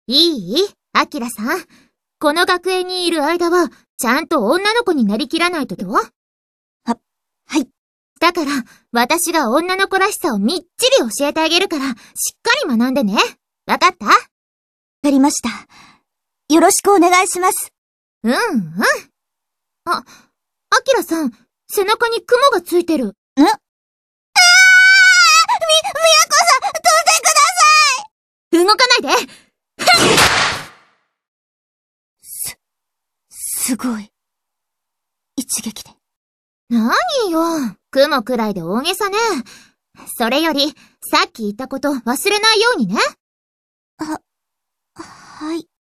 いい？アキラさん。この学園にいる間は、ちゃんと女の子になりきらないとどう？ はい。 だから、私が女の子らしさをみっちり教えてあげるから、しっかり学んでね。わかった？ わかりました。よろしくお願いします。 うん。アキラさん、背中に雲がついてる。 みやこさん、飛んでください！ 動かないで！ すごい。一撃で。 何よ、雲くらいで大げさね。それより、さっき言ったこと忘れないようにね。 はい。